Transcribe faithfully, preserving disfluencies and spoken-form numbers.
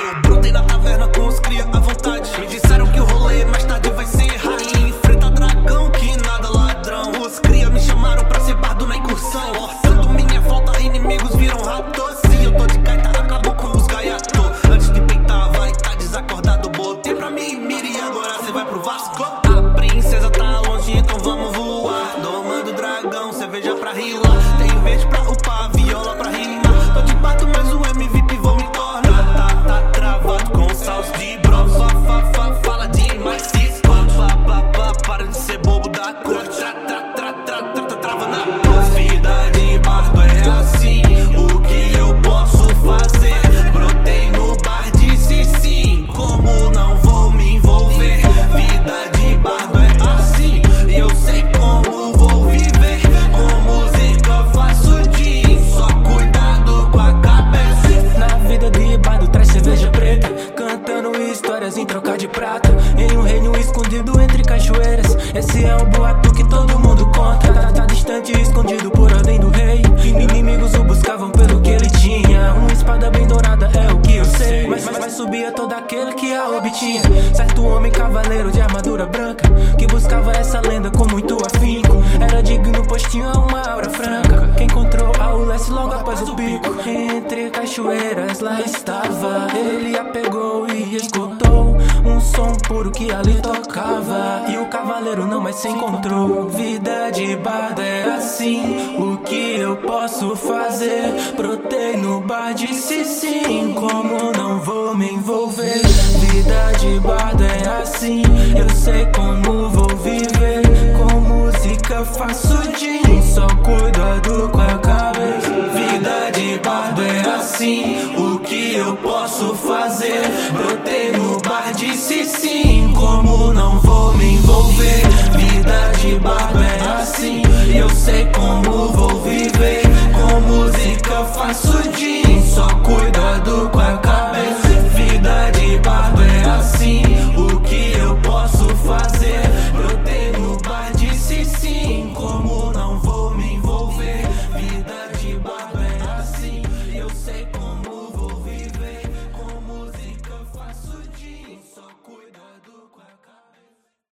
Eu brotei na taverna com os cria à vontade. Me disseram que o rolê mais tarde vai ser rainha. Enfrenta dragão que nada ladrão. Os cria me chamaram pra ser bardo na incursão. Orçando minha volta, inimigos viram ratos. Se eu tô de gaita, acabou com os gaiato. Antes de peitar, vai tá desacordado. Botei pra mim, mira, e agora cê vai pro Vasco. A princesa tá longe, então vamos voar. Domando dragão, cerveja pra rilar. Tem verde pra upar, viola pra rimar. Tô de bato, mas o M V P vou me tornar. Tá, tá travado com salsa de bro. Fa, fa, fa, fala demais. Se pa, pa, pa, pa, para de ser bobo da cor. Tra, tra, tra, tra, tra, tra, trava na voz. Vida de bardo é assim. O que eu posso fazer? Brotei no bar, disse sim. Como não vou me envolver? Vida de bardo é assim. Eu sei como vou viver. Com música faço din. Só cuidado com a cabeça. Na vida de bardo traz cerveja preta, cantando histórias em troca de prata. Em um reino escondido entre cachoeiras. Esse é o boato que todo mundo conta. Tá, tá distante, escondido por ordem do rei. Inimigos o buscavam pelo que ele tinha. Uma espada bem dourada é o que eu sei. Mas, mas, mas subia todo aquele que a obtinha. Certo homem cavaleiro de armadura branca, que buscava essa lenda com muito afinco. Era digno, pois tinha uma aura franca. Quem encontrou a Ulesse logo após o pico. Entre cachoeiras lá estava. Ele a pegou e escutou um som puro que ali tocava. E o cavaleiro não mais se encontrou. Vida de bardo é assim. O que eu posso fazer? Brotei no bar, disse sim. Como não vou me envolver? Vida de bardo é assim. Eu sei como vou viver. Com música faço din. Só cuidado com a cabeça. Vida de bardo é assim. O que eu posso fazer? Brotei no bar, disse sim. Como não vou me envolver? Vida de bardo é assim.